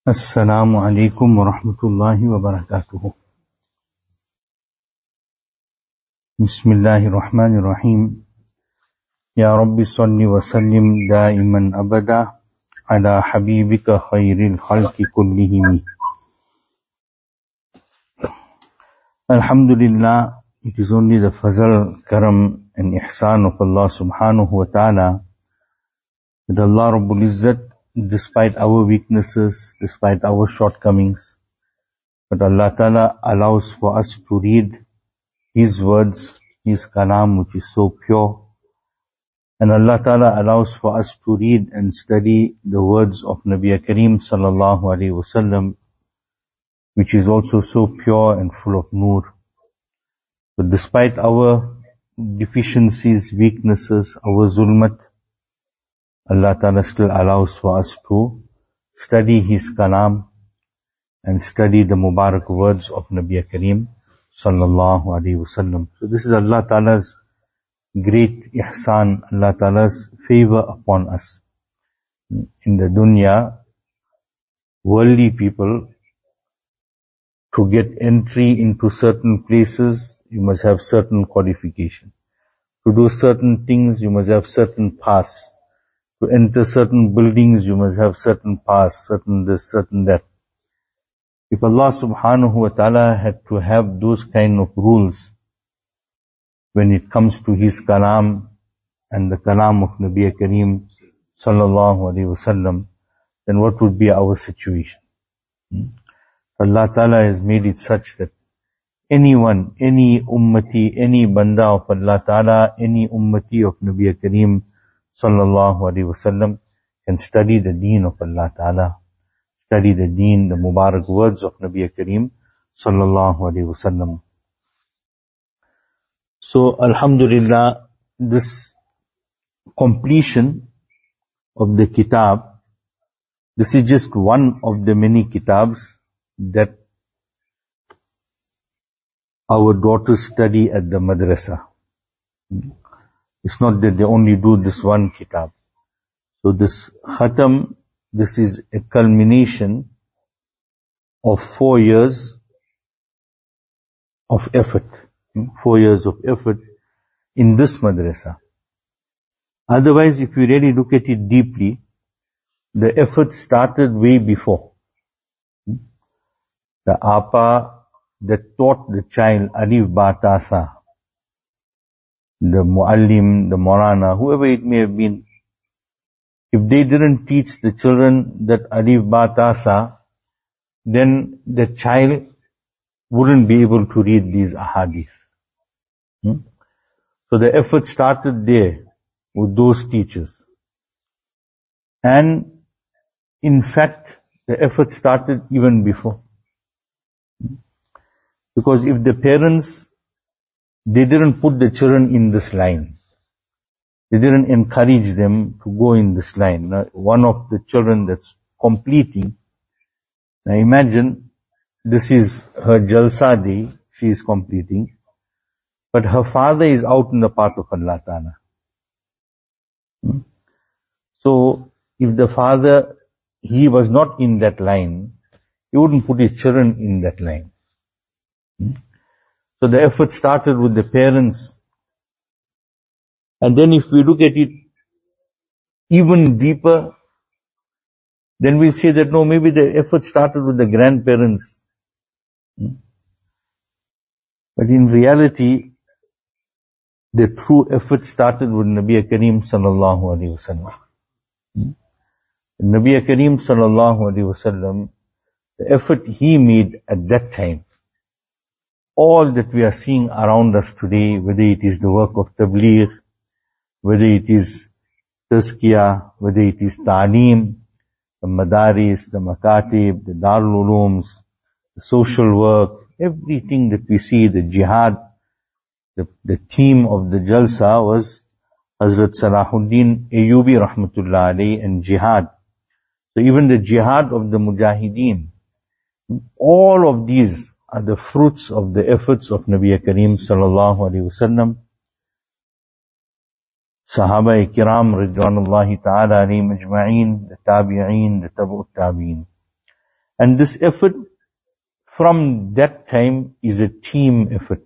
Assalamu alaikum wa rahmatullahi wa barakatuh. Bismillahir Rahmanir Rahim. Ya Rabbi salli wa sallim daiman abada ala habibika khairil khalqi kullihim. Alhamdulillah, it is only the fazl, karam and ihsan of Allah subhanahu wa ta'ala that Allah Rabbul Izzat, despite our weaknesses, despite our shortcomings, but Allah Ta'ala allows for us to read His words, His kalam, which is so pure. And Allah Ta'ala allows for us to read and study the words of Nabi Kareem Sallallahu Alaihi Wasallam, which is also so pure and full of nur. But despite our deficiencies, weaknesses, our zulmat, Allah Ta'ala still allows for us to study His kalam and study the Mubarak words of Nabi Kareem Sallallahu Alaihi Wasallam. So this is Allah Ta'ala's great ihsan, Allah Ta'ala's favor upon us. In the dunya, worldly people, to get entry into certain places, you must have certain qualification. To do certain things, you must have certain pass. To enter certain buildings, you must have certain pass, certain this, certain that. If Allah subhanahu wa ta'ala had to have those kind of rules when it comes to His kalam and the kalam of Nabi Kareem sallallahu alaihi wasallam, then what would be our situation? Allah Ta'ala has made it such that anyone, any ummati, any banda of Allah Ta'ala, any ummati of Nabi Kareem sallallahu alaihi wasallam can study the deen of Allah Ta'ala, study the deen, the Mubarak words of Nabi Kareem sallallahu alaihi wasallam. So Alhamdulillah, this completion of the kitab, this is just one of the many kitabs that our daughters study at the madrasa. It's not that they only do this one kitab. So this khatam, this is a culmination of 4 years of effort. 4 years of effort in this madrasa. Otherwise, if you really look at it deeply, the effort started way before. The apa that taught the child Alif Ba Ta Tha, the muallim, the morana, whoever it may have been, if they didn't teach the children that Alif Ba Ta Tha, then the child wouldn't be able to read these ahadith. So the effort started there with those teachers. And in fact, the effort started even before. Because if the parents, they didn't put the children in this line, they didn't encourage them to go in this line. Now, one of the children that's completing, now imagine, this is her Jalsa day, she is completing, but her father is out in the path of Allah Ta'ala. So, if the father, he was not in that line, he wouldn't put his children in that line. So the effort started with the parents. And then if we look at it even deeper, then we'll say that no, maybe the effort started with the grandparents. But in reality, the true effort started with Nabi Kareem sallallahu alaihi wasallam. Nabi Kareem sallallahu alaihi wasallam, the effort he made at that time, all that we are seeing around us today, whether it is the work of tabligh, whether it is tazkiyah, whether it is ta'aleem, the madaris, the makatib, the darul ulooms, the social work, everything that we see, the jihad, the theme of the jalsa was Hazrat Salahuddin Ayyubi rahmatullah alayhi and jihad. So even the jihad of the mujahideen, all of these are the fruits of the efforts of Nabi Kareem sallallahu alaihi wasallam. Sahaba Kiram Ridwanullahi ta'ala alayhim ajma'een, the Tabi'een, the Tabu'ut Tabi'een. And this effort from that time is a team effort.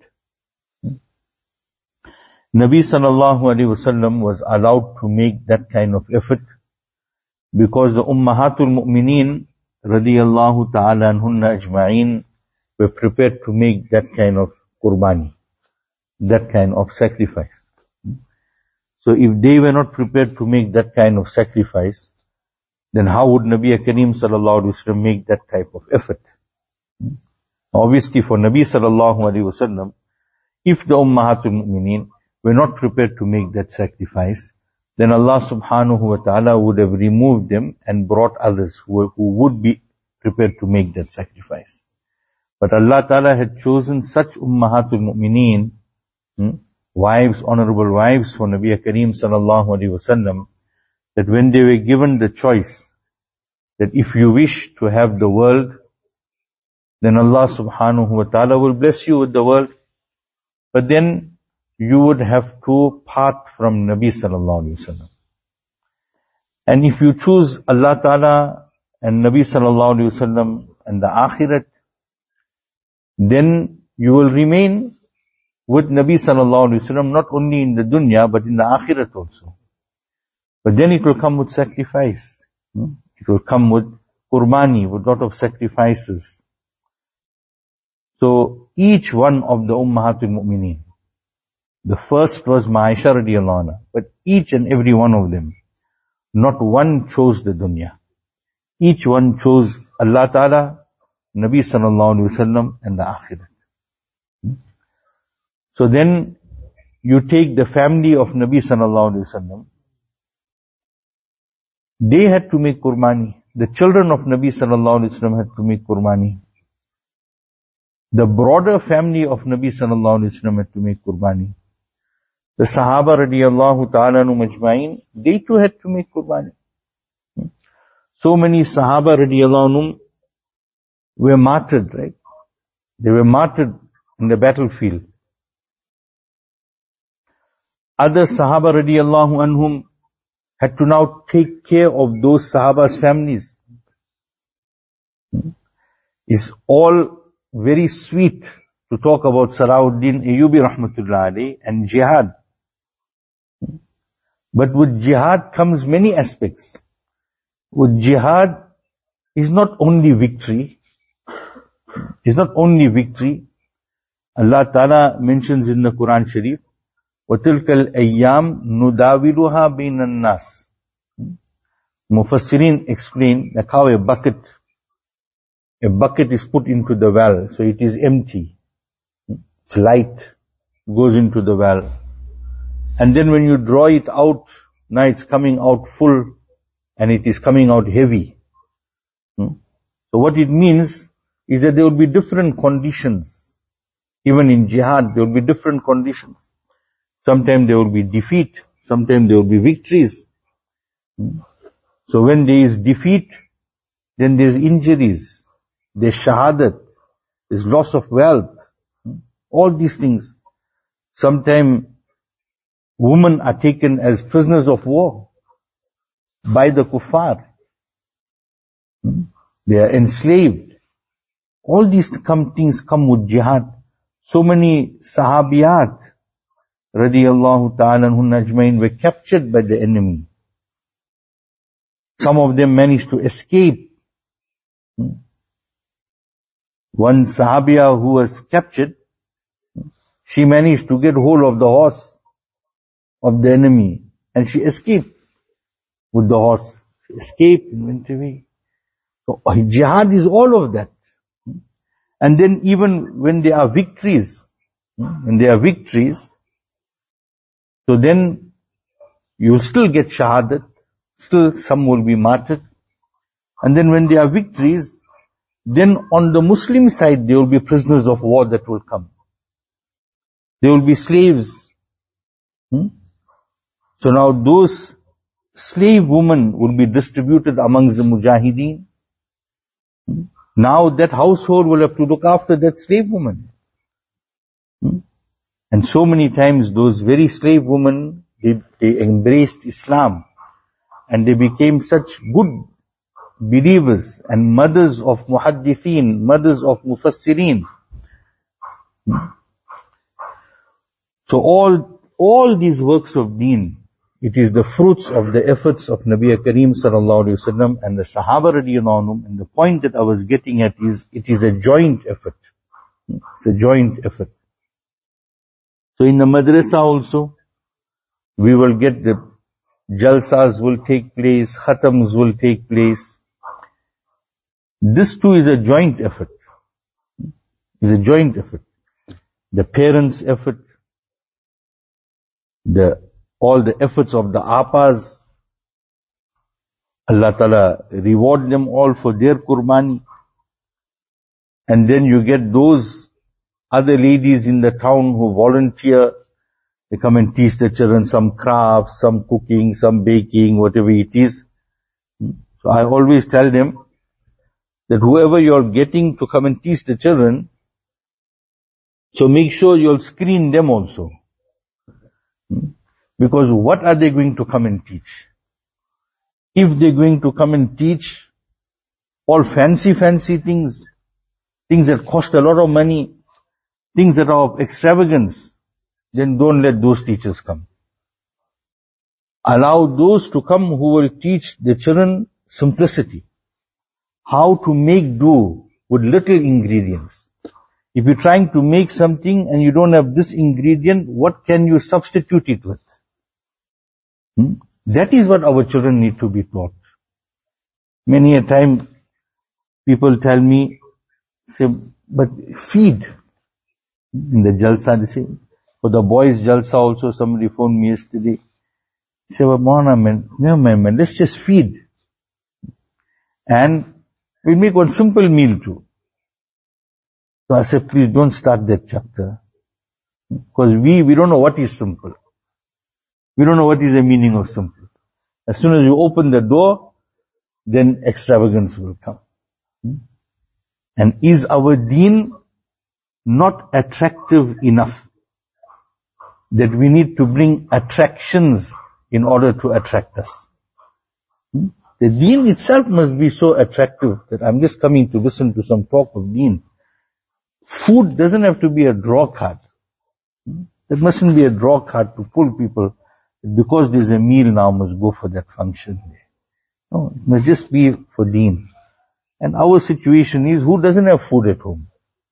Nabi sallallahu alaihi wasallam was allowed to make that kind of effort because the Ummahatul Mu'mineen radiyallahu ta'ala anhunna ajma'een were prepared to make that kind of qurbani, that kind of sacrifice. So if they were not prepared to make that kind of sacrifice, then how would Nabi Kareem sallallahu alaihi wasallam make that type of effort? Obviously for Nabi sallallahu alaihi wasallam, if the Ummahatul Mu'mineen were not prepared to make that sacrifice, then Allah subhanahu wa ta'ala would have removed them and brought others who would be prepared to make that sacrifice. But Allah ta'ala had chosen such Ummahatul Mu'mineen, wives, honorable wives for Nabi Kareem sallallahu alaihi wasallam, that when they were given the choice that if you wish to have the world, then Allah subhanahu wa ta'ala will bless you with the world. But then you would have to part from Nabi sallallahu alaihi wasallam. And if you choose Allah ta'ala and Nabi sallallahu alaihi wasallam and the akhirat, then you will remain with Nabi sallallahu alaihi wasallam not only in the dunya but in the akhirat also. But then it will come with sacrifice. It will come with qurbani, with lot of sacrifices. So each one of the Ummahatul Mu'mineen, the first was Aisha radiyallahu anha, but each and every one of them, not one chose the dunya. Each one chose Allah Ta'ala, Nabi sallallahu alaihi wasallam and the akhirat. So then you take the family of Nabi sallallahu alaihi wasallam. They had to make qurbani. The children of Nabi sallallahu alaihi wasallam had to make qurbani. The broader family of Nabi sallallahu alaihi wasallam had to make qurbani. The Sahaba radiyallahu ta'ala anhum ajma'in, they too had to make qurbani. So many Sahaba radiyallahu anhum were martyred, right? They were martyred in the battlefield. Other Sahaba radiyallahu anhum had to now take care of those Sahaba's families. It's all very sweet to talk about Salahuddin Ayyubi rahmatullah alayhi and jihad. But with jihad comes many aspects. With jihad is not only victory. It's not only victory. Allah Ta'ala mentions in the Quran Sharif, وَتِلْكَ الْأَيَّامِ نُدَاوِلُهَا بَيْنَ النَّاسِ. Mufassirin explain like how a bucket is put into the well, so it is empty. It's light, goes into the well. And then when you draw it out, now it's coming out full and it is coming out heavy. So what it means is that there will be different conditions. Even in jihad, there will be different conditions. Sometimes there will be defeat, sometimes there will be victories. So when there is defeat, then there's injuries, there's shahadat, there's loss of wealth, all these things. Sometimes women are taken as prisoners of war by the kuffar. They are enslaved. All these things come with jihad. So many sahabiyat radiyallahu ta'ala anhunna ajmain were captured by the enemy. Some of them managed to escape. One sahabiya who was captured, she managed to get hold of the horse of the enemy and she escaped with the horse. She escaped and went away. So jihad is all of that. And then even when there are victories, so then you will still get shahadat, still some will be martyred. And then when there are victories, then on the Muslim side there will be prisoners of war that will come. There will be slaves. So now those slave women will be distributed amongst the mujahideen. Now that household will have to look after that slave woman. And so many times those very slave women, they embraced Islam and they became such good believers and mothers of muhaddithin, mothers of mufassirin. So all these works of deen, it is the fruits of the efforts of Nabi Kareem sallallahu alaihi wasallam and the Sahaba radiyallahu anhum. And the point that I was getting at is, it is a joint effort. It's a joint effort. So in the madrasa also, we will get the jalsas will take place, khatams will take place. This too is a joint effort. It's a joint effort. The parents' effort, all the efforts of the appas, Allah Ta'ala reward them all for their qurbani. And then you get those other ladies in the town who volunteer. They come and teach the children some crafts, some cooking, some baking, whatever it is. So I always tell them that whoever you're getting to come and teach the children, so make sure you'll screen them also. Because what are they going to come and teach? If they're going to come and teach all fancy things, things that cost a lot of money, things that are of extravagance, then don't let those teachers come. Allow those to come who will teach the children simplicity. How to make do with little ingredients. If you're trying to make something and you don't have this ingredient, what can you substitute it with? That is what our children need to be taught. Many a time people tell me, say, but feed. In the jalsa, they say, for the boys' jalsa also, somebody phoned me yesterday. He said, well, no man, let's just feed. And we'll make one simple meal too. So I said, please don't start that chapter. Because we don't know what is simple. We don't know what is the meaning of simple. As soon as you open the door, then extravagance will come. And is our deen not attractive enough that we need to bring attractions in order to attract us? The deen itself must be so attractive that I'm just coming to listen to some talk of deen. Food doesn't have to be a draw card. It mustn't be a draw card to pull people. Because there's a meal now, must go for that function. No, it must just be for deen. And our situation is, who doesn't have food at home?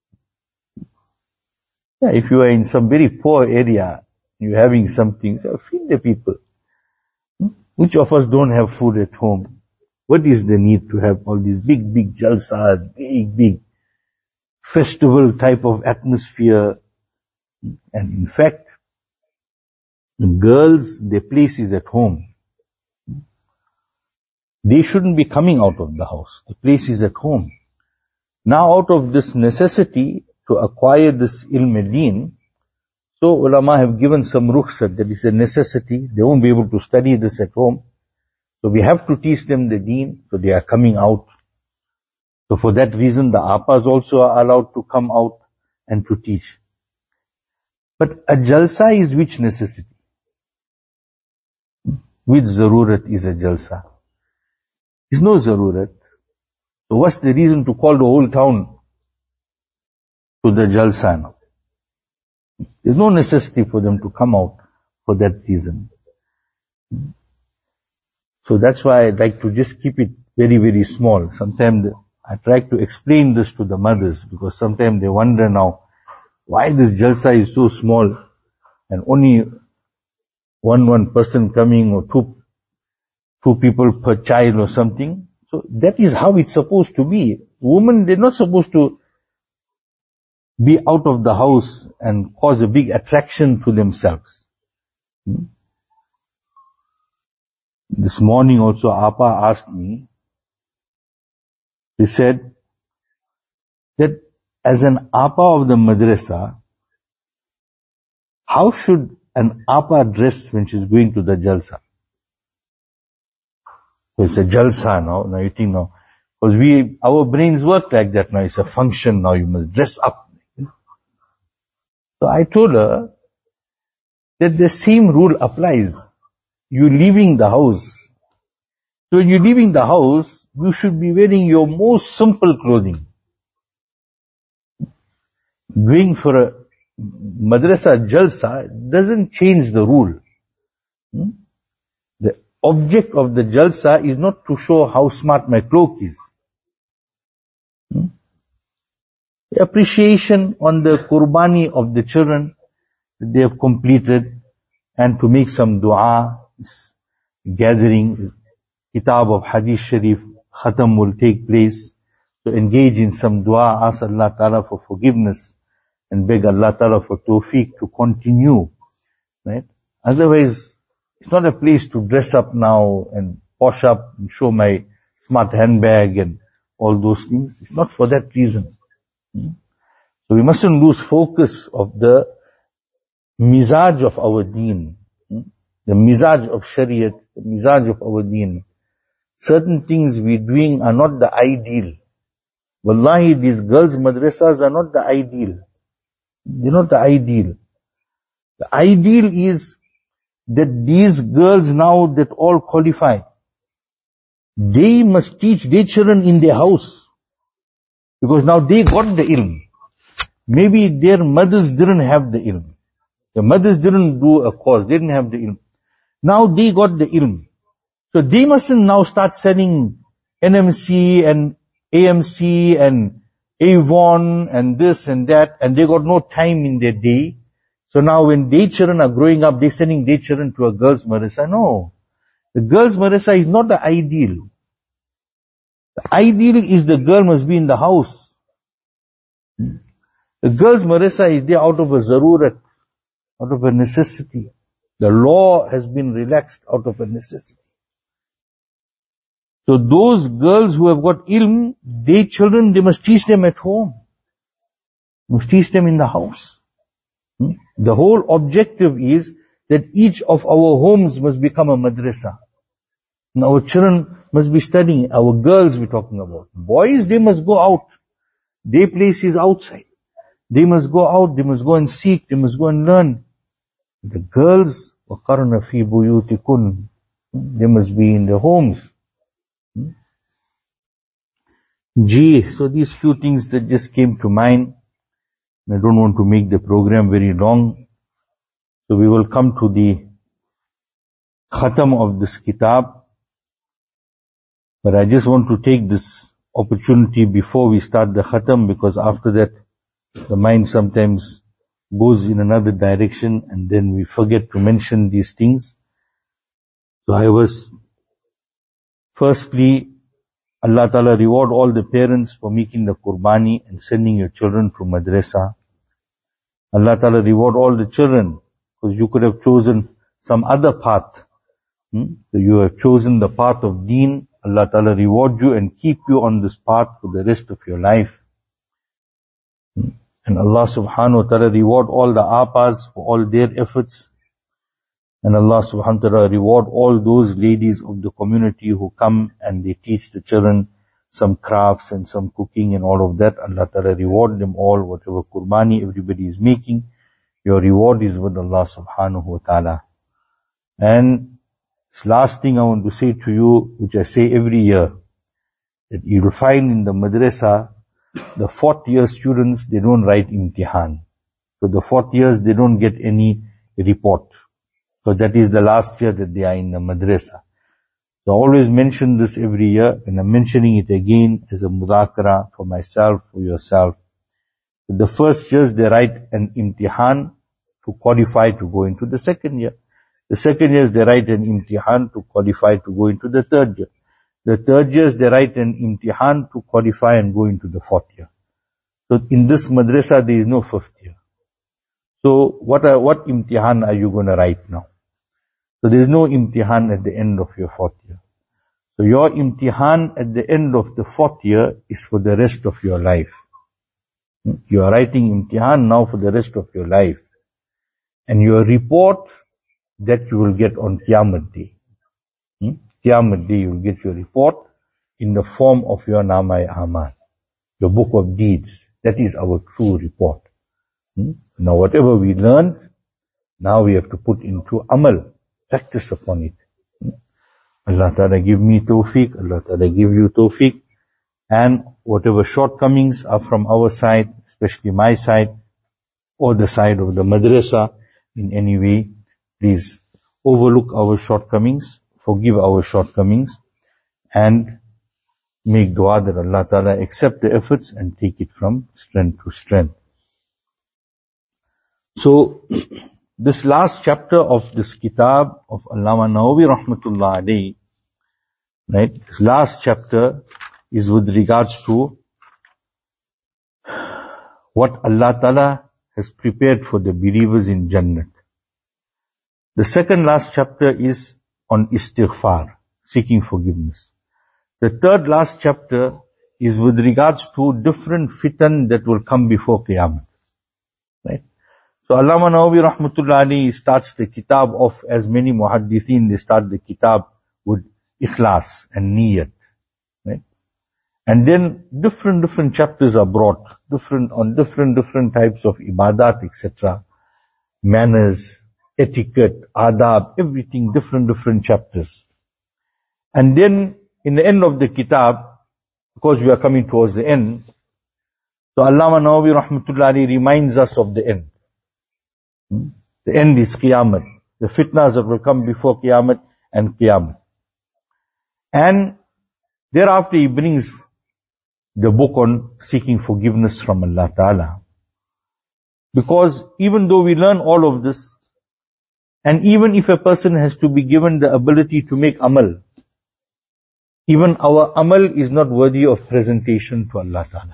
Yeah, if you are in some very poor area, you're having something, feed the people. Which of us don't have food at home? What is the need to have all these big jalsas, big festival type of atmosphere? And in fact, girls, their place is at home. They shouldn't be coming out of the house. The place is at home. Now out of this necessity to acquire this ilm deen, so ulama have given some rukhsat, that is a necessity. They won't be able to study this at home. So we have to teach them the deen, so they are coming out. So for that reason, the appas also are allowed to come out and to teach. But a jalsa is which necessity? Which zarurat is a jalsa? There's no zarurat. So what's the reason to call the whole town to the jalsa now? There's no necessity for them to come out for that reason. So that's why I like to just keep it very small. Sometimes I try to explain this to the mothers, because sometimes they wonder now, why this jalsa is so small and only one person coming, or two people per child or something. So that is how it's supposed to be. Women, they're not supposed to be out of the house and cause a big attraction to themselves. This morning also, Appa asked me, he said that as an Appa of the madrasa, how should an Appa dress when she's going to the jalsa? So it's a jalsa now you think now. Because our brains work like that now. It's a function now, you must dress up. So I told her that the same rule applies. You're leaving the house. So when you're leaving the house, you should be wearing your most simple clothing. Going for a madrasa jalsa doesn't change the rule. The object of the jalsa is not to show how smart my cloak is. The appreciation on the qurbani of the children that they have completed, and to make some dua, gathering, kitab of hadith sharif, khatam will take place. To engage in some dua, ask Allah Ta'ala for forgiveness and beg Allah Ta'ala for tawfiq to continue. Right? Otherwise, it's not a place to dress up now and posh up and show my smart handbag and all those things. It's not for that reason. So we mustn't lose focus of the mizaj of our deen, the mizaj of shariat, the mizaj of our deen. Certain things we're doing are not the ideal. Wallahi, these girls' madrasas are not the ideal. They're not the ideal. The ideal is that these girls now that all qualify, they must teach their children in their house. Because now they got the ilm. Maybe their mothers didn't have the ilm. The mothers didn't do a course, they didn't have the ilm. Now they got the ilm. So they mustn't now start selling NMC and AMC and Avon and this and that, and they got no time in their day. So now when their children are growing up, they're sending their children to a girls' madrasa. No. The girls' madrasa is not the ideal. The ideal is the girl must be in the house. The girls' madrasa is there out of a zarurat, out of a necessity. The law has been relaxed out of a necessity. So those girls who have got ilm, their children, they must teach them at home. Must teach them in the house. The whole objective is that each of our homes must become a madrasa. And our children must be studying. Our girls we're talking about. Boys, they must go out. Their place is outside. They must go out, they must go and seek, they must go and learn. The girls, وَقَرْنَ فِي بُيُوتِكُنْ, they must be in their homes. So these few things that just came to mind. I don't want to make the program very long. So we will come to the khatam of this kitab. But I just want to take this opportunity before we start the khatam, because after that, the mind sometimes goes in another direction and then we forget to mention these things. So firstly, Allah Ta'ala reward all the parents for making the qurbani and sending your children to madrasa. Allah Ta'ala reward all the children, because you could have chosen some other path. So you have chosen the path of deen. Allah Ta'ala reward you and keep you on this path for the rest of your life. And Allah Subhanahu wa Ta'ala reward all the appas for all their efforts. And Allah Subhanahu wa Ta'ala reward all those ladies of the community who come and they teach the children some crafts and some cooking and all of that. Allah Ta'ala reward them all, whatever qurbani everybody is making. Your reward is with Allah Subhanahu wa Ta'ala. And this last thing I want to say to you, which I say every year, that you will find in the madrasa, the fourth year students, they don't write imtihan. So the fourth years, they don't get any report. So that is the last year that they are in the madrasa. So I always mention this every year, and I'm mentioning it again as a mudhakara for myself, for yourself. The first years, they write an imtihan to qualify to go into the second year. The second years, they write an imtihan to qualify to go into the third year. The third years, they write an imtihan to qualify and go into the fourth year. So in this madrasa, there is no fifth year. So what imtihan are you going to write now? So there is no imtihan at the end of your fourth year. So your imtihan at the end of the fourth year is for the rest of your life. You are writing imtihan now for the rest of your life. And your report that you will get on Qiyamah Day. Qiyamah Day, you will get your report in the form of your Namai Amal, your book of deeds. That is our true report. Now whatever we learned, now we have to put into amal, practice upon it. Allah Ta'ala give me tawfiq, Allah Ta'ala give you tawfiq, and whatever shortcomings are from our side, especially my side, or the side of the madrasa in any way, please overlook our shortcomings, forgive our shortcomings, and make dua that Allah Ta'ala accept the efforts and take it from strength to strength. So, this last chapter of this kitab of Allama Nawawi Rahmatullah Alayhi, right, this last chapter is with regards to what Allah Ta'ala has prepared for the believers in Jannah. The second last chapter is on istighfar, seeking forgiveness. The third last chapter is with regards to different fitan that will come before Qiyamah. Right? So Allama Nawawi Rahmatullah Alayhi starts the kitab off, as many muhaddithin, they start the kitab with ikhlas and niyat. Right? And then different chapters are brought, on different types of ibadat, etc. Manners, etiquette, adab, everything, different chapters. And then in the end of the kitab, because we are coming towards the end, so Allama Nawawi Rahmatullah Alayhi reminds us of the end. The end is Qiyamah. The fitnas that will come before Qiyamah and Qiyamah. And thereafter he brings the book on seeking forgiveness from Allah Ta'ala. Because even though we learn all of this, and even if a person has to be given the ability to make amal, even our amal is not worthy of presentation to Allah Ta'ala.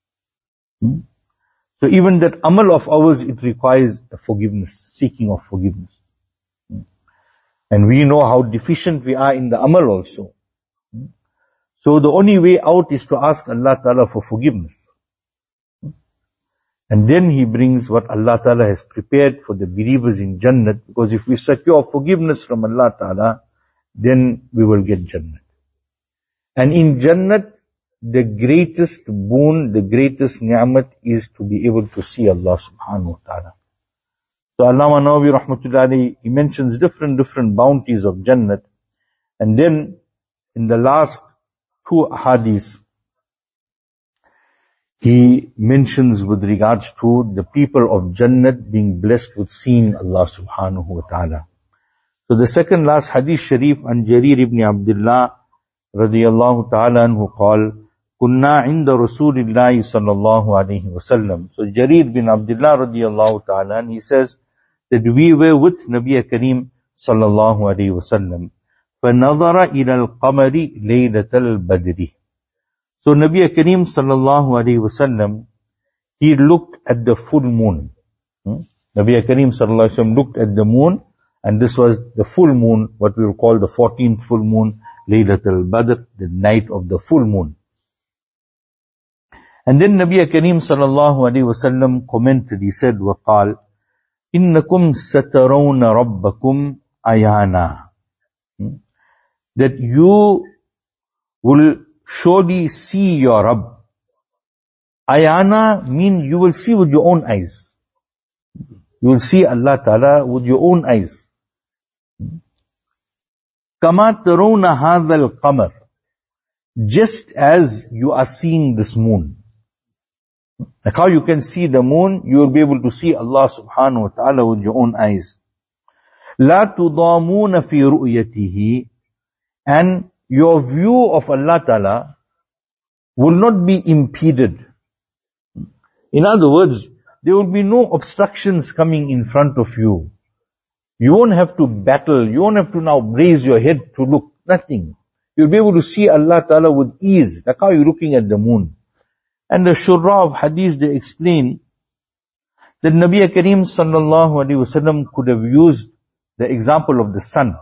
So even that amal of ours, it requires a forgiveness, seeking of forgiveness. And we know how deficient we are in the amal also. So the only way out is to ask Allah Ta'ala for forgiveness. And then he brings what Allah Ta'ala has prepared for the believers in Jannah, because if we secure forgiveness from Allah Ta'ala, then we will get Jannah. And in Jannah, the greatest boon, the greatest ni'mat is to be able to see Allah Subhanahu wa Ta'ala. So Allama Nawawi Rahmatullah Alayhi, he mentions different bounties of Jannah. And then in the last two hadiths, he mentions with regards to the people of Jannah being blessed with seeing Allah Subhanahu wa Ta'ala. So the second last hadith sharif, an Jarir ibn Abdullah radiyallahu ta'ala anhu qala, kunna inda Rasulillahi sallallahu alayhi wa sallam. So Jarir bin Abdullah radiyallahu ta'ala, and he says that we were with Nabi Kareem sallallahu alayhi wa sallam. فَنَظَرَ إِلَى الْقَمَرِ لَيْلَةَ الْبَدْرِ. So Nabi Kareem sallallahu alayhi wa sallam, he looked at the full moon. Nabi Kareem sallallahu alayhi wa sallam looked at the moon, and this was the full moon, what we will call the 14th full moon, Laylat al-Badr, the night of the full moon. And then Nabi Kareem sallallahu alayhi wa sallam commented, he said, وَقَالْ إِنَّكُمْ سَتَرَوْنَ رَبَّكُمْ أَيَانَا. That you will surely see your Rabb. Ayana mean you will see with your own eyes. You will see Allah Ta'ala with your own eyes. كَمَا تَرَوْنَ هَذَا الْقَمَرِ. Just as you are seeing this moon. Like how you can see the moon, you will be able to see Allah Subhanahu wa Ta'ala with your own eyes. لَا تُضَامُونَ فِي رُؤْيَتِهِ. And your view of Allah Ta'ala will not be impeded. In other words, there will be no obstructions coming in front of you. You won't have to battle. You won't have to now raise your head to look. Nothing. You'll be able to see Allah Ta'ala with ease. Like how you're looking at the moon. And the Shurra of Hadith, they explain that Nabi Kareem sallallahu alayhi wa sallam could have used the example of the sun.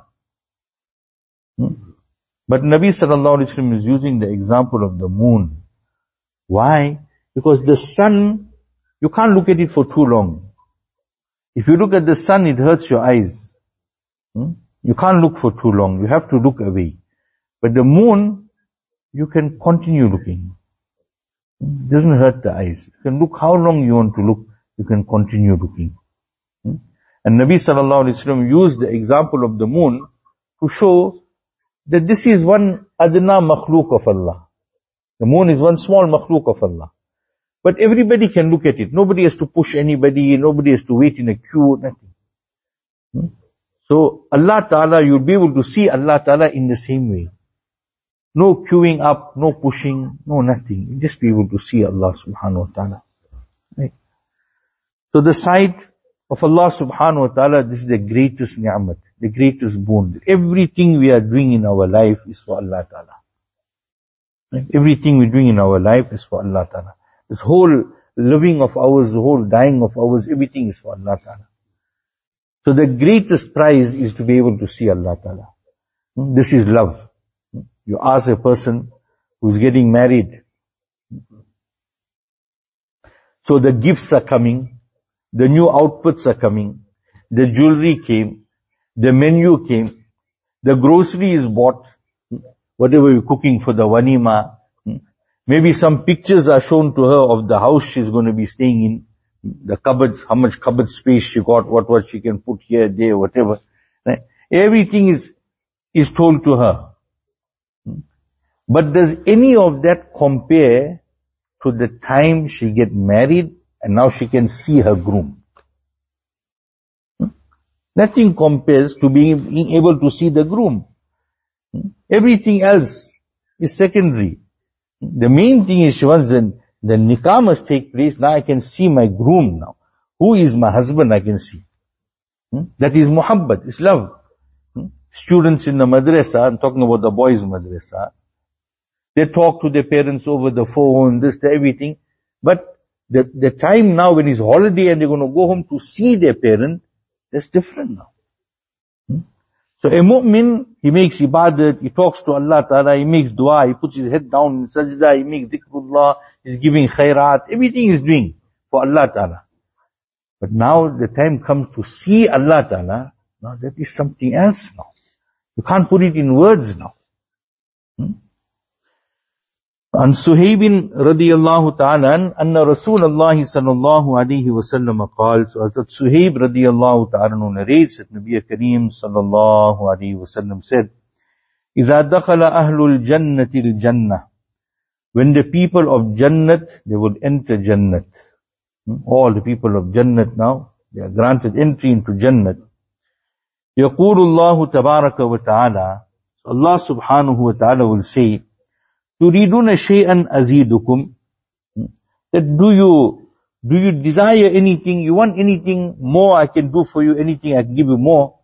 But Nabi sallallahu alayhi wa sallam is using the example of the moon. Why? Because the sun, you can't look at it for too long. If you look at the sun, it hurts your eyes. You can't look for too long. You have to look away. But the moon, you can continue looking. It doesn't hurt the eyes. You can look how long you want to look. You can continue looking. And Nabi sallallahu alayhi wa sallam used the example of the moon to show that this is one adna makhluk of Allah. The moon is one small makhluk of Allah. But everybody can look at it. Nobody has to push anybody. Nobody has to wait in a queue. Nothing. So Allah Ta'ala, you'll be able to see Allah Ta'ala in the same way. No queuing up, no pushing, no nothing. You'll just be able to see Allah Subhanahu wa Ta'ala. Right? So the sight of Allah Subhanahu wa Ta'ala, this is the greatest ni'mat, the greatest boon. Everything we are doing in our life is for Allah Ta'ala. Right? Everything we're doing in our life is for Allah Ta'ala. This whole living of ours, the whole dying of ours, everything is for Allah Ta'ala. So the greatest prize is to be able to see Allah Ta'ala. This is love. You ask a person who's getting married. So the gifts are coming, the new outfits are coming, the jewelry came, the menu came, the grocery is bought, whatever you're cooking for the walima. Maybe some pictures are shown to her of the house she's going to be staying in. The cupboard, how much cupboard space she got, what she can put here, there, whatever. Right? Everything is told to her. But does any of that compare to the time she get married and now she can see her groom? Nothing compares to being able to see the groom. Everything else is secondary. The main thing is once the nikah must take place. Now I can see my groom now. Who is my husband I can see. That is muhabbat, it's love. Students in the madrasa, I'm talking about the boys' madrasa, they talk to their parents over the phone, this, everything. But the time now when it's holiday and they're going to go home to see their parent, that's different now. So a mu'min, he makes ibadat, he talks to Allah Ta'ala, he makes dua, he puts his head down in sajda, he makes dhikrullah, he's giving khairat, everything he's doing for Allah Ta'ala. But now the time comes to see Allah Ta'ala, now that is something else now. You can't put it in words now. عن سهيب رضي الله تعالى أن رسول الله صلى الله عليه وسلم قال, so Hazrat Suhaib رضي الله تعالى narrates that Nabi Kareem صلى الله عليه وسلم said, إذا دخل أهل الجنة الجنة, when the people of Jannat, they will enter Jannat. All the people of Jannat now, they are granted entry into Jannat. يقول الله تبارك وتعالى, Allah subhanahu wa ta'ala will say, تريدون شيئا أزيدكم, that do you desire anything, you want anything more I can do for you, anything I can give you more.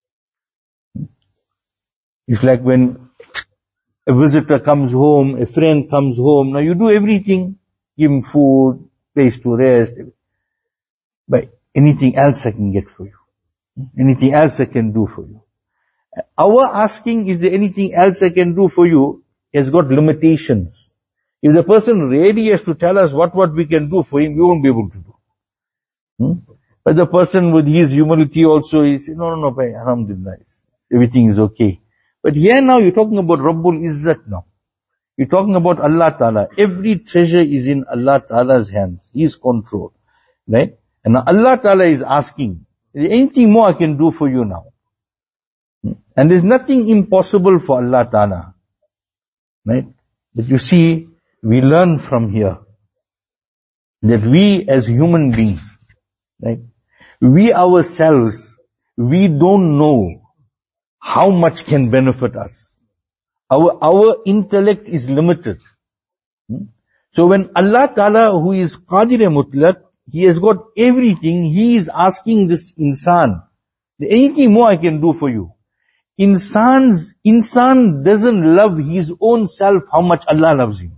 It's like when a visitor comes home, a friend comes home, now you do everything, give him food, place to rest, but anything else I can get for you, anything else I can do for you. Our asking, is there anything else I can do for you, has got limitations. If the person really has to tell us what we can do for him, we won't be able to do. But the person with his humility also, he says, no, alhamdulillah, everything is okay. But here now you're talking about Rabbul Izzat now. You're talking about Allah Ta'ala. Every treasure is in Allah Ta'ala's hands. His control. Right? And now Allah Ta'ala is asking, is there anything more I can do for you now? And there's nothing impossible for Allah Ta'ala. Right? But you see, we learn from here that we as human beings, right? We ourselves, we don't know how much can benefit us. Our intellect is limited. So when Allah Ta'ala, who is Qadir Mutlaq, He has got everything, He is asking this insan, anything more I can do for you. Insan doesn't love his own self how much Allah loves him.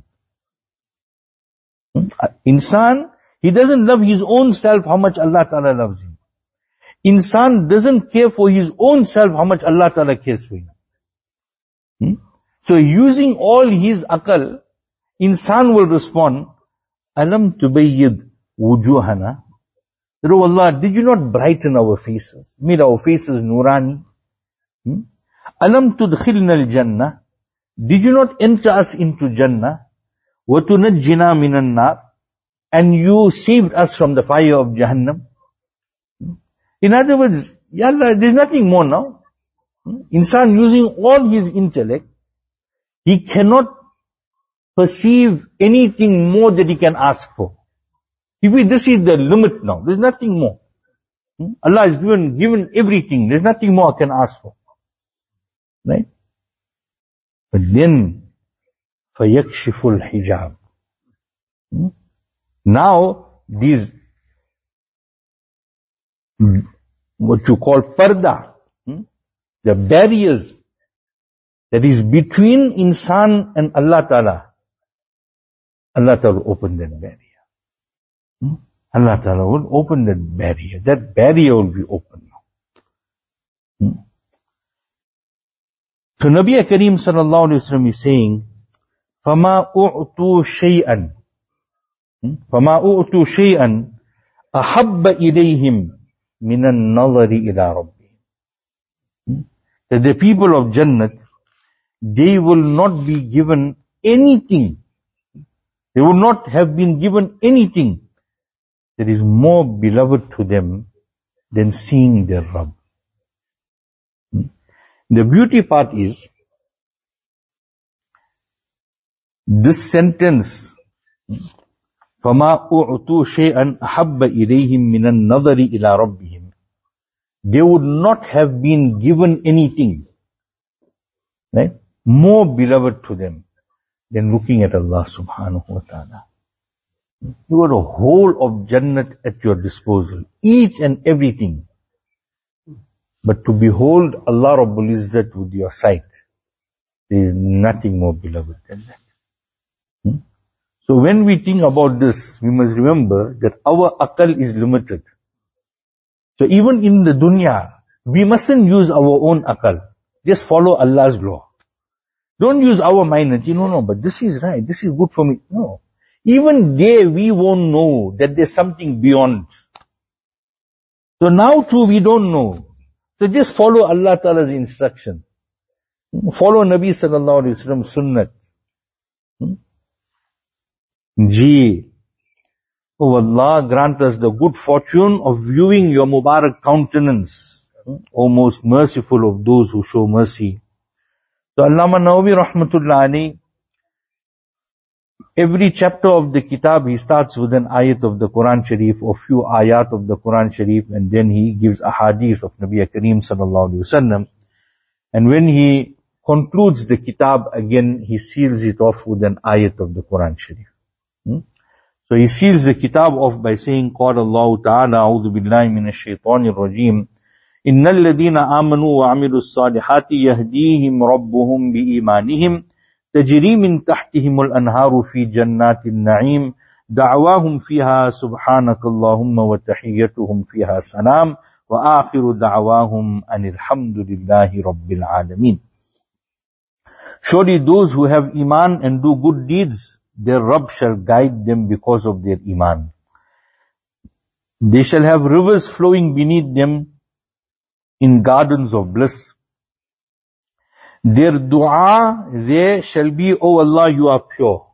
Insan, he doesn't love his own self how much Allah Ta'ala loves him. Insan doesn't care for his own self how much Allah Ta'ala cares for him. So using all his aqal, insan will respond, Alam tubayyid wujuhana. Oh Allah, did you not brighten our faces? Made our faces nurani? Alam tudkhilna al-jannah, did you not enter us into Jannah? Wa tunajjina minan nar, and you saved us from the fire of Jahannam. In other words, Ya Allah, there's nothing more now. Insan using all his intellect, he cannot perceive anything more that he can ask for. This is the limit now. There's nothing more. Allah has given everything. There's nothing more I can ask for. Right? But then, فَيَكْشِفُ الْحِجَابِ. Now, these, what you call parda, the barriers that is between insan and Allah Ta'ala will open that barrier. Allah Ta'ala will open that barrier. That barrier will be open now. So Nabi Kareem sallallahu alayhi wa sallam is saying, فَمَا أُعْتُوا شَيْئًا أَحَبَّ إِلَيْهِمْ مِنَ النَّظَرِ إِلَىٰ رَبِّهِمْ. That the people of Jannat, they will not be given anything. They will not have been given anything that is more beloved to them than seeing their Rabb. The beauty part is, this sentence, فَمَا أُعْتُوا شَيْئًا أَحَبَّ إِلَيْهِمْ مِنَ النَّظَرِ إِلَىٰ رَبِّهِمْ. They would not have been given anything, right, more beloved to them than looking at Allah subhanahu wa ta'ala. You got a whole of Jannat at your disposal, each and everything. But to behold Allah Rabbul Izzat with your sight, there is nothing more beloved than that. So when we think about this, we must remember that our aqal is limited. So even in the dunya, we mustn't use our own aqal. Just follow Allah's law. Don't use our mind and think, no, but this is right, this is good for me. No. Even there we won't know that there's something beyond. So now too we don't know. So just follow Allah Ta'ala's instruction. Follow Nabi Sallallahu Alaihi Wasallam's sunnat. Oh Allah, grant us the good fortune of viewing your Mubarak countenance, O most merciful of those who show mercy. So Allama Nawawi Rahmatullah Alayhi, every chapter of the kitab, he starts with an ayat of the Quran Sharif, or few ayat of the Quran Sharif, and then he gives a hadith of Nabi Kareem Sallallahu Alaihi Wasallam. And when he concludes the kitab, again he seals it off with an ayat of the Quran Sharif. So he seals the kitab off by saying, قال الله تعالى أعوذ بالله من الشيطان الرجيم إن الذين آمنوا وعملوا الصالحات يهديهم ربهم بإيمانهم تجري من تحتهم الأنهار في جنات النعيم دعواهم فيها سبحانك اللهم وتحيتهم فيها سلام وآخر دعواهم أن الحمد لله رب العالمين. Surely those who have iman and do good deeds, their Rabb shall guide them because of their iman. They shall have rivers flowing beneath them in gardens of bliss. Their dua there shall be, O Allah, you are pure.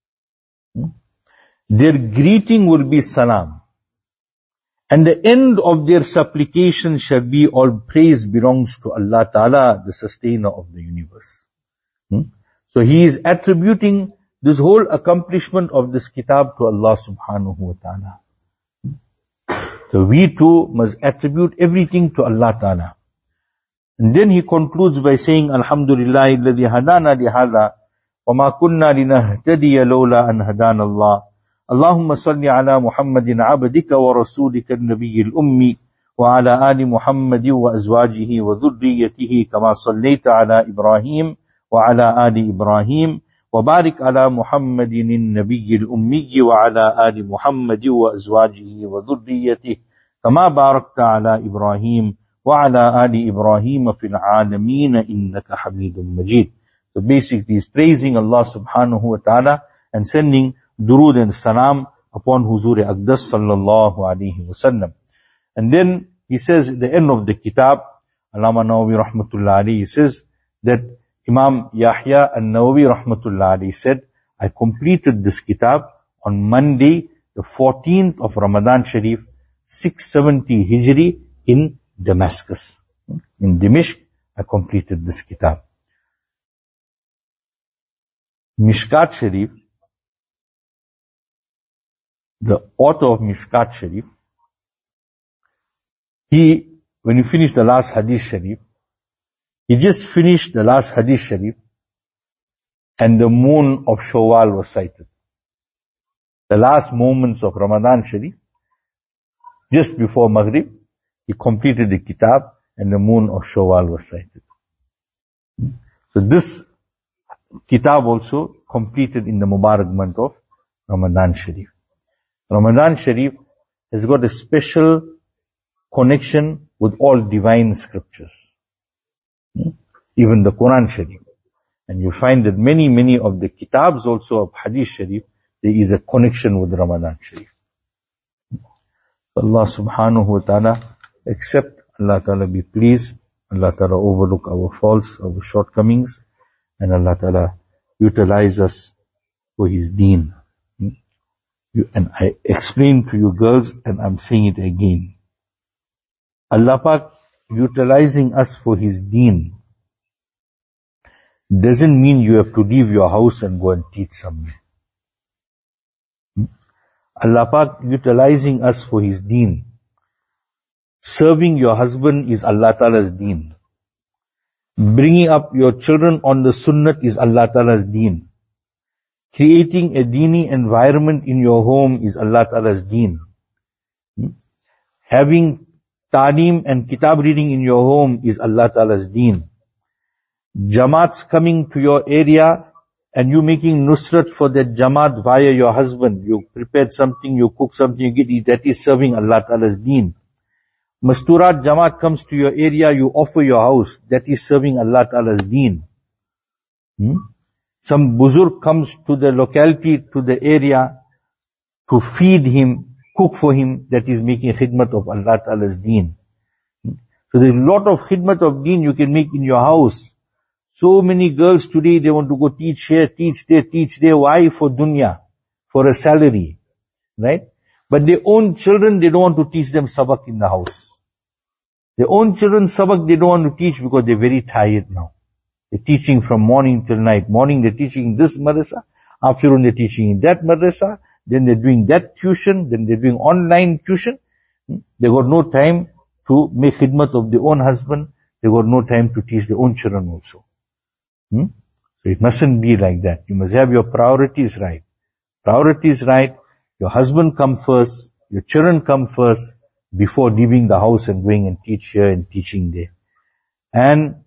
Their greeting will be salam. And the end of their supplication shall be, all praise belongs to Allah Ta'ala, the sustainer of the universe. So he is attributing this whole accomplishment of this kitab to Allah subhanahu wa ta'ala. So we too must attribute everything to Allah Ta'ala. And then he concludes by saying, Alhamdulillah alladhi hadana lihada wa ma kunna linahtadiya lawla an hadana Allah. Allahumma salli ala Muhammadin abdika wa rasulika an-nabiyyil ummi wa ala ali Muhammadin wa azwajihi wa dhurriyyatihi kama sallaita ala Ibrahim wa ala ali Ibrahim وبارك على محمد النبي الأمي وعلى آل محمد وأزواجه وذريته كما باركت على إبراهيم وعلى آل إبراهيم في العالمين إنك حميد مجيد. So basically he's praising Allah subhanahu wa ta'ala and sending durood and salam upon Huzur Aqdas sallallahu alayhi wa sallam. And then he says at the end of the kitab, Allama Nawawi rahmatullah alayhi says that Imam Yahya al-Nawawi rahmatullah alayhi said, I completed this kitab on Monday, the 14th of Ramadan Sharif, 670 Hijri in Damascus. In Dimashq, I completed this kitab. Mishkat Sharif, the author of Mishkat Sharif, when he finished the last Hadith Sharif, he just finished the last Hadith Sharif and the moon of Shawwal was sighted. The last moments of Ramadan Sharif, just before Maghrib, he completed the kitab and the moon of Shawwal was sighted. So this kitab also completed in the Mubarak month of Ramadan Sharif. Ramadan Sharif has got a special connection with all divine scriptures. Even the Quran Sharif. And you find that many of the kitabs also of Hadith Sharif, there is a connection with Ramadan Sharif. Allah subhanahu wa ta'ala accept, Allah ta'ala be pleased, Allah ta'ala overlook our faults, our shortcomings, and Allah ta'ala utilize us for His deen. And I explained to you girls, and I'm saying it again. Allah Pak utilizing us for His deen doesn't mean you have to leave your house and go and teach somewhere. Allah Pak utilizing us for His deen. Serving your husband is Allah Ta'ala's deen. Bringing up your children on the sunnat is Allah Ta'ala's deen. Creating a deeni environment in your home is Allah Ta'ala's deen. Having Taaleem and kitab reading in your home is Allah Ta'ala's deen. Jamaats coming to your area and you making nusrat for that Jamaat via your husband. You prepared something, you cook something, you get it. That is serving Allah Ta'ala's deen. Masturat Jamaat comes to your area, you offer your house. That is serving Allah Ta'ala's deen. Some buzurg comes to the locality, to the area, to feed him, cook for him. That is making khidmat of Allah Ta'ala's deen. So there's a lot of khidmat of deen you can make in your house. So many girls today, they want to go teach here, teach there, teach there. Why? For dunya, for a salary, right? But their own children, they don't want to teach them sabak in the house. Their own children sabak, they don't want to teach because they're very tired now. They're teaching from morning till night. Morning they're teaching in this madrasa, afternoon they're teaching in that madrasa, then they're doing that tuition, then they're doing online tuition. They got no time to make khidmat of their own husband. They got no time to teach their own children also. So it mustn't be like that. You must have your priorities right. Priorities right. Your husband come first. Your children come first before leaving the house and going and teach here and teaching there. And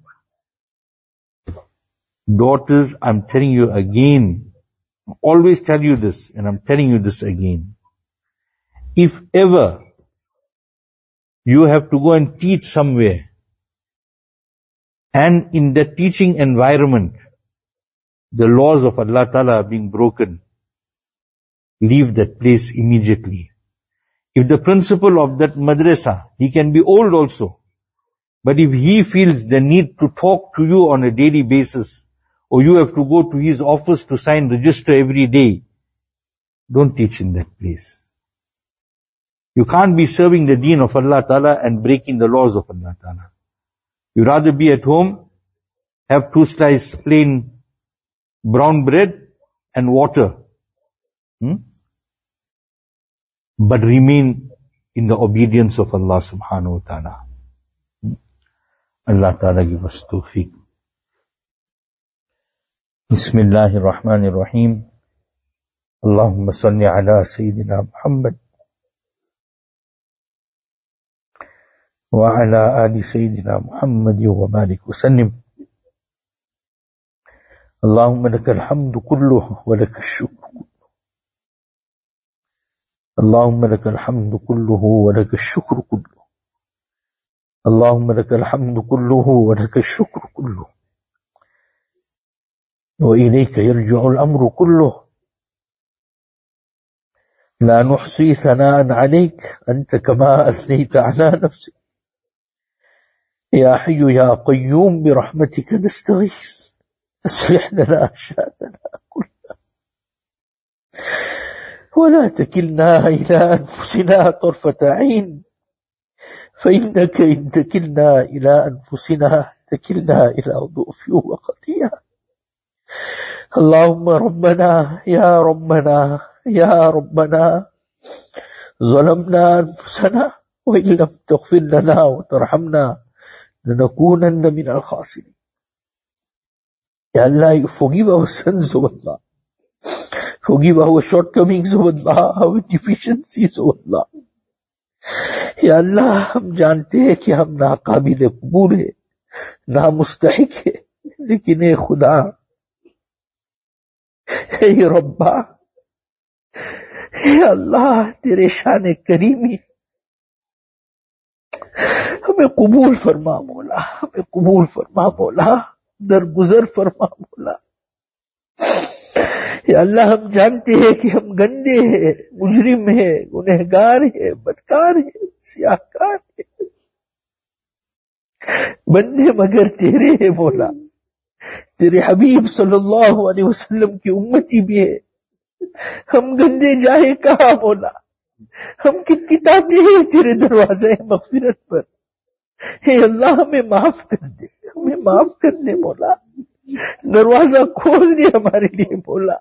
daughters, I'm telling you again, I always tell you this, and I'm telling you this again. If ever you have to go and teach somewhere, and in that teaching environment, the laws of Allah Ta'ala are being broken, leave that place immediately. If the principal of that madrasa, he can be old also, but if he feels the need to talk to you on a daily basis, or you have to go to his office to sign register every day, don't teach in that place. You can't be serving the deen of Allah Ta'ala and breaking the laws of Allah Ta'ala. You rather be at home, have 2 slices plain brown bread and water. But remain in the obedience of Allah subhanahu wa ta'ala. Allah ta'ala give us tawfiq. Bismillahir Rahmanir Rahim. Allahumma salli ala Sayyidina Muhammad وعلى آل سيدنا محمد وبارك وسلم. اللهم لك الحمد كله ولك الشكر. اللهم لك الحمد كله ولك الشكر كله. اللهم لك الحمد كله ولك الشكر كله. وإليك يرجع الأمر كله. لا نحصي ثناء عليك أنت كما أثنيت على نفسك. يا حي يا قيوم برحمتك نستغيث أصلح لنا شأننا كله ولا تكلنا إلى أنفسنا طرفة عين فإنك إن تكلنا إلى أنفسنا تكلنا إلى ضعف وقتها. اللهم ربنا يا ربنا يا ربنا ظلمنا أنفسنا وإن لم تغفر لنا وترحمنا لنكونن من الخاسرين. Ya Allah, you forgive our sins, O Allah. Forgive our shortcomings, O Allah, our deficiencies, O Allah. या अल्लाह, हम जानते हैं कि हम नाकाबिल कबूल है, नामुस्तहिक है, लेकिन ए खुदा, हे रब्बा, हे अल्लाह, तेरे शान करीमी हमें कबूल फरमा मौला, हमें कबूल फरमा मौला, दरगुजर फरमा मौला। या अल्लाह, हम जानते हैं कि हम गंदे हैं, मुजरिम है, गुनहगार है, बदकार है, सियाहकार है, बंदे मगर तेरे है मौला। तेरे हबीब सल्लल्लाहु अलैहि वसल्लम की उम्मती भी है, हम गंदे जाए कहा मौला, हम किताते हैं तेरे दरवाजे मग़फ़िरत पर। हे अल्लाह, हमें माफ कर दे, हमें माफ कर दे मौला, दरवाजा खोल दे हमारे लिए मौला।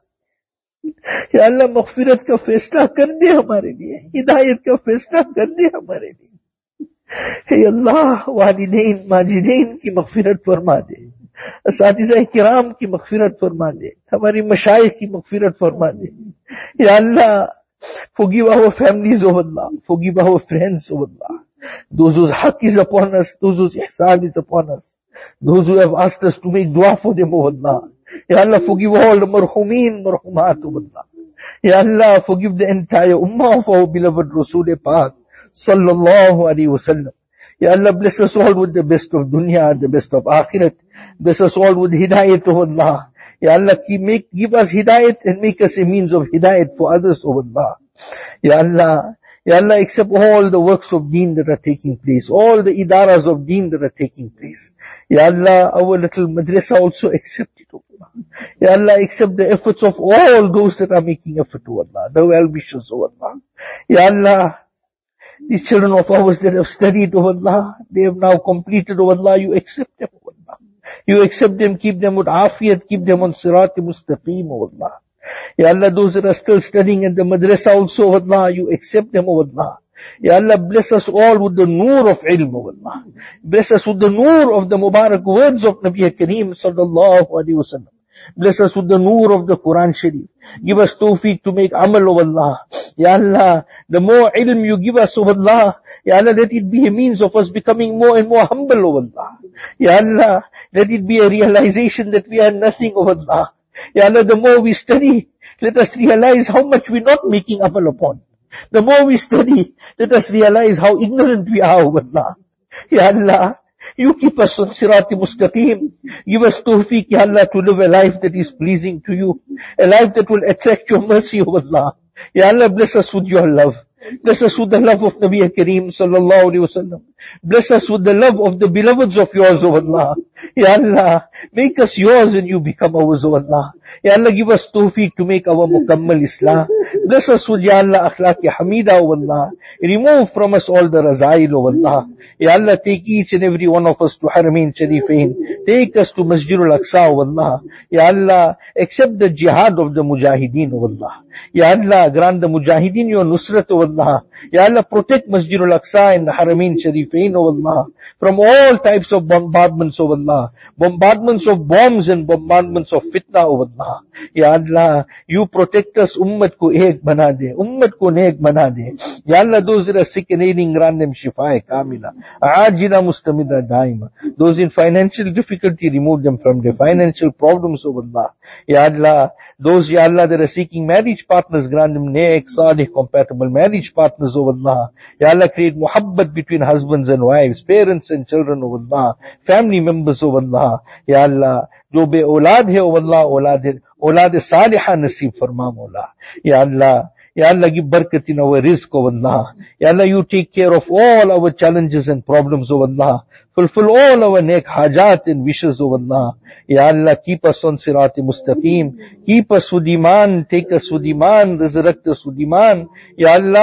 या अल्लाह, मग़फ़िरत का फैसला कर दे हमारे लिए, हिदायत का फैसला कर दे हमारे लिए। हे अल्लाह, वालिदैन माजिदैन की मग़फ़िरत फरमा दे, असातिज़ा किराम की मग़फ़िरत फरमा दे, हमारी मशाइख की मग़फ़िरत फरमा दे। या अल्लाह, forgive our families, O Allah, forgive our friends, O Allah, those whose haqq is upon us, those whose ihsan is upon us, those who have asked us to make dua for them, O Allah. Ya Allah, forgive all the marhumeen, marhumat, O Allah. Ya Allah, forgive the entire ummah of our beloved Rasul Pak, sallallahu alayhi wa sallam. Ya Allah, bless us all with the best of dunya, the best of akhirat. Bless us all with hidayat, O Allah. Ya Allah, give us hidayat and make us a means of hidayat for others, O Allah. Ya Allah, Ya Allah, accept all the works of deen that are taking place, all the idaras of deen that are taking place. Ya Allah, our little madrasa also accept it, O Allah. Ya Allah, accept the efforts of all those that are making effort, O Allah, the well-wishers, O Allah. Ya Allah, these children of ours that have studied, O Allah, they have now completed, O Allah, you accept them, O Allah. You accept them, keep them with afiyat, keep them on sirat mustaqim, O Allah. Ya Allah, those that are still studying in the madrasa also, O Allah, you accept them, O Allah. Ya Allah, bless us all with the noor of ilm, O Allah. Bless us with the noor of the Mubarak words of Nabi Kareem sallallahu alayhi wa sallam. Bless us with the noor of the Quran Sharif. Give us tawfiq to make amal, O Allah. Ya Allah, the more ilm you give us, O Allah, Ya Allah, let it be a means of us becoming more and more humble, O Allah. Ya Allah, let it be a realization that we are nothing, O Allah. Ya Allah, the more we study, let us realize how much we're not making amal upon. The more we study, let us realize how ignorant we are, O Allah. Ya Allah, you keep us on Sirat-e Mustaqim. Give us tawfiq, Ya Allah, to live a life that is pleasing to you. A life that will attract your mercy, O Allah. Ya Allah, bless us with your love. Bless us with the love of Nabi Kareem sallallahu alayhi wa sallam. Bless us with the love of the beloveds of yours, O Allah. Ya Allah, make us yours and you become ours, O Allah. Ya Allah, give us tawfiq to make our mukammal Islam. Bless us with, Ya Allah, akhlaq hamida, O Allah. Remove from us all the razail, O Allah. Ya Allah, take each and every one of us to Haramain Sharifain. Take us to Masjidul Aqsa, O Allah. Ya Allah, accept the jihad of the mujahideen, O Allah. Ya Allah, grant the mujahideen your nusrat, O Allah. Ya Allah, protect Masjidul Aqsa and the Haramain Sharifain, O Allah, from all types of bombardments, O Allah. Bombardments of bombs and bombardments of fitna, O Allah. Ya Allah, you protect us, ummat ko ek bana de, ummat ko nek bana de. Ya Allah, those that are sick and ailing, grant them shifa kamila, ajila mustamida daima. Those in financial difficulty, remove them from their financial problems, O Allah. Ya Allah, those, Ya Allah, that are seeking marriage partners, grant them nek, salih, compatible marriage partners, O Allah. Ya Allah, create muhabbat between husbands and wives, parents and children, O Allah, family members, O Allah. Ya Allah, जो बे औलाद है, O Allah, औलाद सालिहा नसीब फरमा मौला. Ya Allah, Ya Allah, give barakat in our rizq, O Allah. Ya Allah, you take care of all our challenges and problems, O Allah. Fulfill all our nek hajat and wishes, O Allah. Ya Allah, keep us on Sirat-e Mustaqim. Keep us with iman, take us with iman, resurrect us with iman. Ya Allah,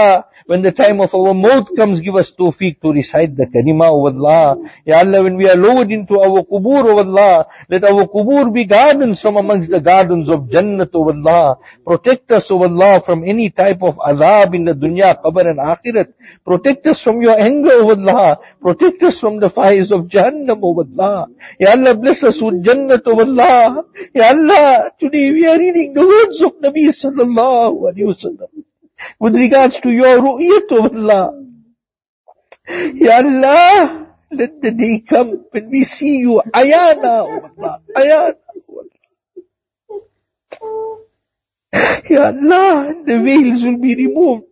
when the time of our maut comes, give us tawfiq to recite the kalima, O Allah. Ya Allah, when we are lowered into our qubur, O Allah, let our qubur be gardens from amongst the gardens of Jannat, O Allah. Protect us, O Allah, from any type of azab in the dunya, qabr and akhirat. Protect us from your anger, O Allah. Protect us from the fires of Jahannam, O Allah. Ya Allah, bless us with Jannat, O Allah. Ya Allah, today we are reading the words of Nabi sallallahu alayhi wa sallam with regards to your ru'yat, O Allah. Ya Allah, let the day come when we see you, ayana, O Allah, ayana, O Allah. Ya Allah, the veils will be removed.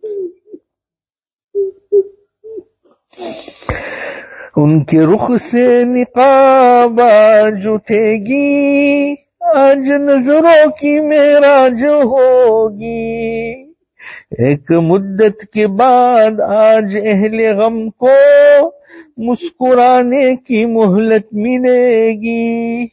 उनके रुख से निकाब आज उठेगी, आज नजरों की मेराज होगी, एक मुद्दत के बाद आज अहले गम को मुस्कुराने की मोहलत मिलेगी।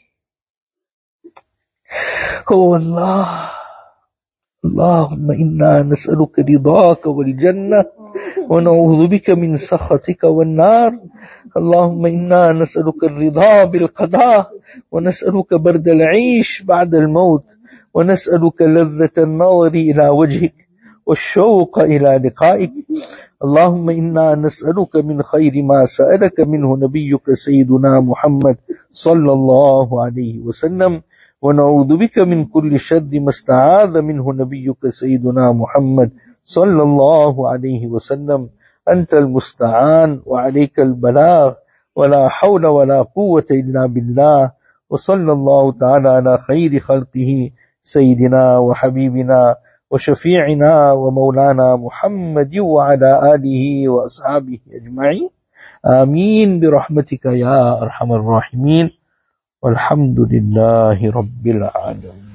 ओ अल्लाह, اللهم إنا نسألك رضاك والجنة ونعوذ بك من سخطك والنار. اللهم إنا نسألك الرضا بالقضاء ونسألك برد العيش بعد الموت ونسألك لذة النظر إلى وجهك والشوق إلى لقائك. اللهم إنا نسألك من خير ما سألك منه نبيك سيدنا محمد صلى الله عليه وسلم ونعوذ بك من كل شر ما استعاذ منه نبيك سيدنا محمد صلى الله عليه وسلم. أنت المستعان وعليك البلاغ ولا حول ولا قوة إلا بالله. وصلى الله تعالى على خير خلقه سيدنا وحبيبنا وشفيعنا ومولانا محمد وعلى آله وأصحابه أجمعين. آمين برحمتك يا أرحم الراحمين. والحمد لله رب العالمين.